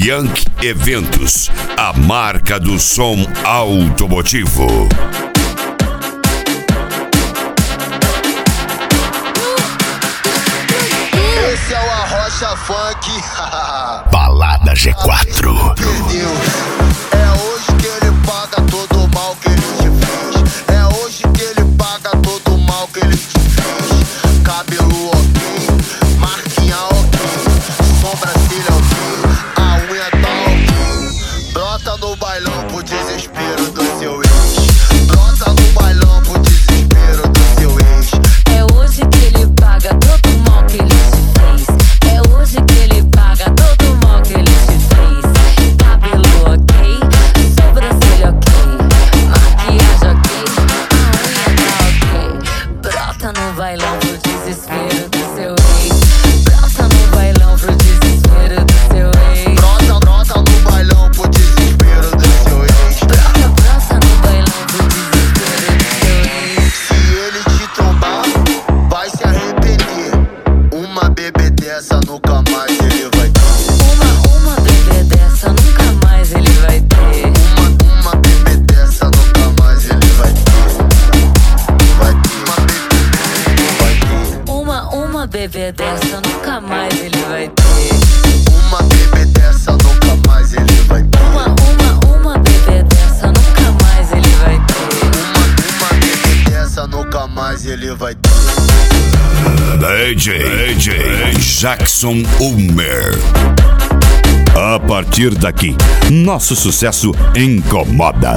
Yankee Eventos, a marca do som automotivo. Esse é o Arrocha Funk. Balada G4. Perdeu. É hoje que ele paga todo o mal que ele te fez. É hoje que ele paga todo o mal que ele te fez. Cabelo ok, marquinha ok, sobrancelha ok, a unha tá ok. Brota no bailão pro desespero do seu ex. Brota no bailão pro desespero do seu ex. É hoje que ele paga todo o mal que ele te fez. É hoje que ele paga todo o mal que ele te fez. Cabelo ok, sobrancelha ok, maquiagem ok, a unha tá ok. Brota no bailão pro desespero do seu ex. Brota no bailão pro desespero do seu ex. Brota no bailão pro desespero do seu ex. Brota no bailão pro desespero do seu ex. Se ele te trombar, vai se arrepender. Uma bebê dessa nunca mais ele vai ter. Uma bebê dessa nunca mais ele vai ter. Uma bebê dessa nunca mais ele vai ter. Vai ter. Uma bebê dessa nunca mais ele vai ter. Uma bebê dessa nunca mais ele vai ter. Uma bebê dessa nunca mais ele vai ter. Uma bebê dessa nunca mais ele vai ter. DJ Jackson Ulmer. A partir daqui, nosso sucesso incomoda.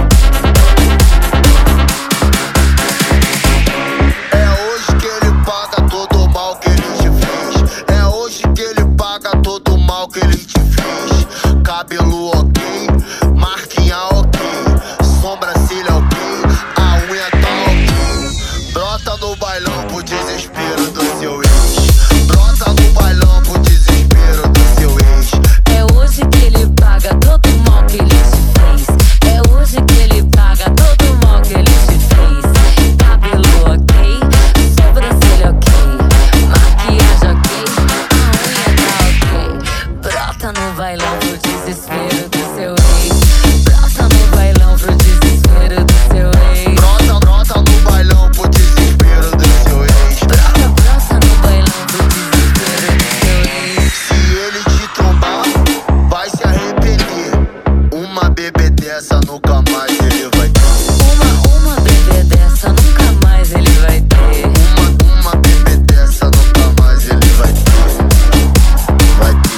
É hoje que ele paga todo o mal que ele te fez. É hoje que ele paga todo o mal que ele te fez. Cabelo ok, marquinha ok, sobrancelha ok, a unha tá ok. Brota no bailão pro desespero do seu ex. Brota no bailão pro desespero do seu ex. É hoje que ele paga todo o mal que ele te fez. É hoje que ele paga todo o mal que ele te fez. Cabelo ok, sobrancelha ok, maquiagem ok, a unha tá ok. Brota no bailão pro desespero do seu ex. Brota no bailão pro desespero do seu ex. Brota no bailão pro desespero do seu ex. Brota no bailão pro desespero do seu ex. Se ele te trombar, vai se arrepender. Uma bebê dessa nunca mais ele vai ter. Uma bebê dessa nunca mais ele vai ter. Uma bebê dessa nunca mais ele vai ter. Vai ter.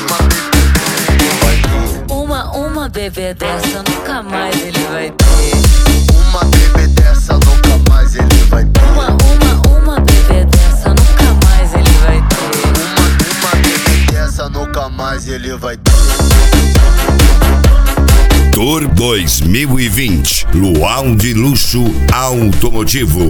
Uma bebê dessa nunca mais ele vai ter. Uma bebê dessa nunca mais ele vai ter. Uma bebê dessa nunca mais ele vai ter. Uma bebê dessa nunca mais ele vai ter. Tour 2020, Luau de Luxo Automotivo.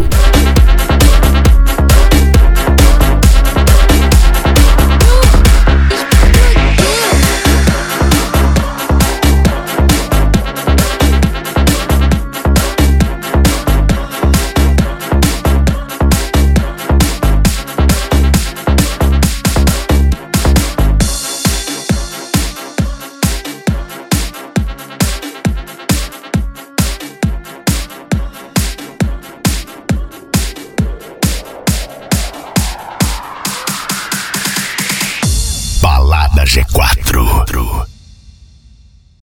Balada G4.